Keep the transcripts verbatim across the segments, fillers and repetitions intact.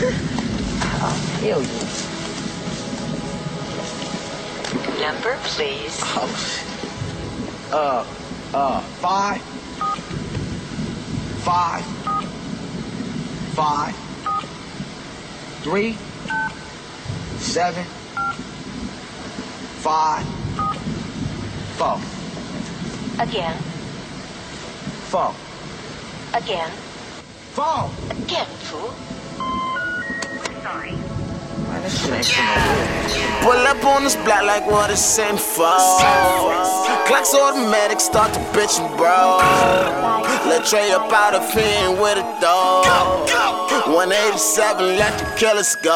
Oh, hell yeah. Number, please. Oh, uh, uh, five, five, five, three, seven, five, four. Again. Four. Again. Four. Again, fool. Sorry. Man, this shit ain't for no Pull up on this block like what it's sent for. Clocks automatic, start to bitchin', bro. Let Trey up out of fiend with it though. one eighty-seven, let the killers go.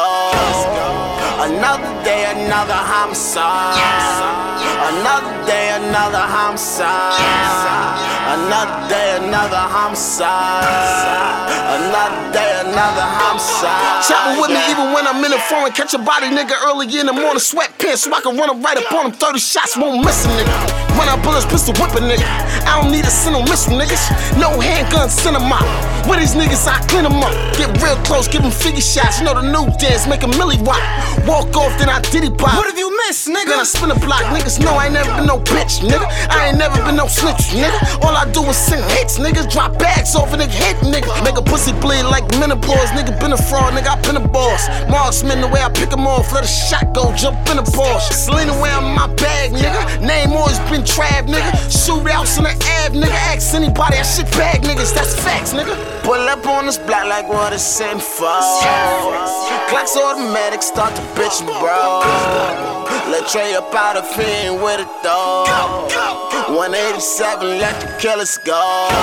Another day, another homicide. Another day, another homicide. Another day, another homicide. Another day, another homicide. Travel with me even when I'm in the foreign. Catch a body nigga early in the morning. Sweatpants so I can run him right up on him. thirty shots won't miss a nigga. When I bullets, pistol whip a nigga. I don't need a send 'em missile niggas. No handguns, send 'em out. With these niggas, I clean 'em up. Get real close, give 'em figure shots. You know the new dance, make a milli walk. Walk off, then I diddy pop. What have you missed, nigga? Then I spin a block. Niggas know I ain't never been no bitch, nigga. I ain't never been no snitch, nigga. All I do is sing hits, niggas. Drop bags off a nigga hit, nigga. Make a pussy bleed like menopause. Nigga been a fraud, nigga. I been a boss. Marksman, the way I pick 'em off. Let a shot go, jump in a Porsche. Selena wearing my bag, nigga. Name always been Trav, nigga. Shootouts in the ab, nigga. Ask anybody, I shit bag niggas. That's facts, nigga. Pull up on this block like what it's sent for. Clocks automatic, start to bitchin', bro. Let Trey up out of fiend with it though. one eighty-seven, let the killers go.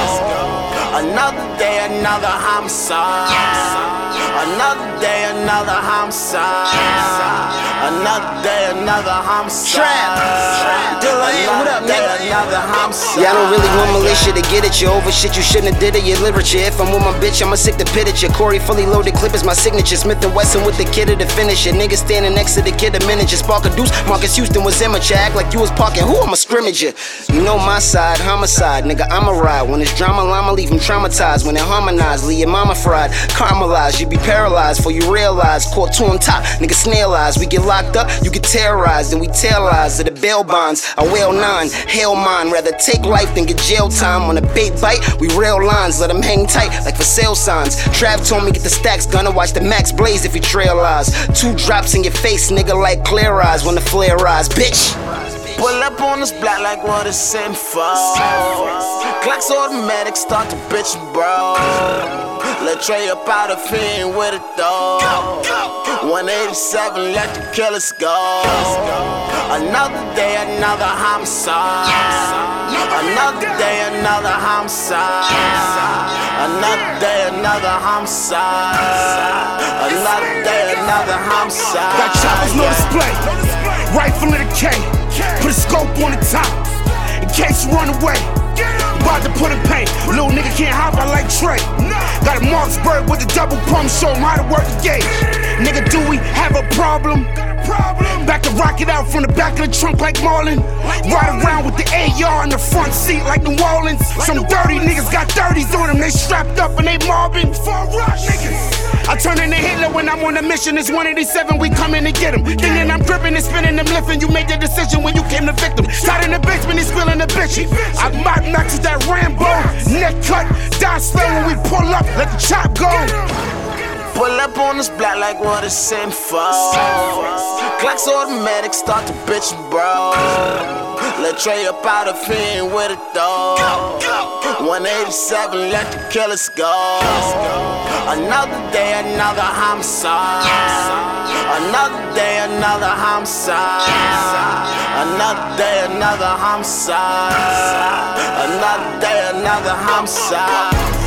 Another day, another homicide. Another day, another homicide. Another day, another homicide. Trap. Dilla, what up, nigga? Another homicide. Yeah, I don't really want militia to get at you. Over shit you shouldn't have did it, your literature. If I'm with my bitch, I'ma sick the pit at you. Corey fully loaded clip is my signature. Smith and Wesson with the kid of the finisher. Nigga standing next to the kid of miniature. Spark a deuce. Marcus Houston was immature. Act like you was parking. Who? I'ma scrimmage you. You know my side, homicide. Nigga, I'ma ride. When it's drama, I'ma leave him traumatized. When it harmonize, leave your mama fried. Caramelized, you be paralyzed. For you realize, caught two on top. Nigga, snail eyes. We get locked up, you get terrorized. And we tell lies to the bail bonds. I wail nine, hail mine. Rather take life than get jail time. On a bait bite, we rail lines. Let them hang tight like for sale signs. Trav told me get the stacks, gonna watch the max blaze if you trail eyes. Two drops in your face, nigga, like clear eyes when the flare rise, bitch. Pull up on this block like what it's sent for. Clocks automatic, start to bitchin', bro. Let Trey up out of fiend with it though. one eighty-seven, let the killers go. Another day, another homicide. Another day, another homicide. Another day, another homicide. Another day, another homicide. Got choppers, no display. Rifle in a K. Put a scope on the top. In case you run away. About to put in paint. Little nigga can't hop out like Trey. Got a Marksburg with a double pump. Show him how to work the gauge. Nigga, do we have a problem? Back to rock it out from the back of the trunk like Marlon. Ride around with the A R in the front seat like New Orleans. Some dirty niggas got thirties on them. They strapped up and they mobbing. I turn into Hitler when I'm on a mission. It's one eighty-seven, we come in to get him. Thinking I'm gripping and spinning them lifting. You made the decision when you came to victim. Side in the basement, he's spilling the bitch. I mock knocks with that Rambo. Neck cut, die slow when we pull up. Let the chop go. Pull up on this block like what it's sent for. Clocks automatic, start to bitchin', bro. Let Trey up out of fiend with it though. one eighty-seven, let the killers go. Another day, another homicide. Another day, another homicide. Another day, another homicide. Another day, another homicide.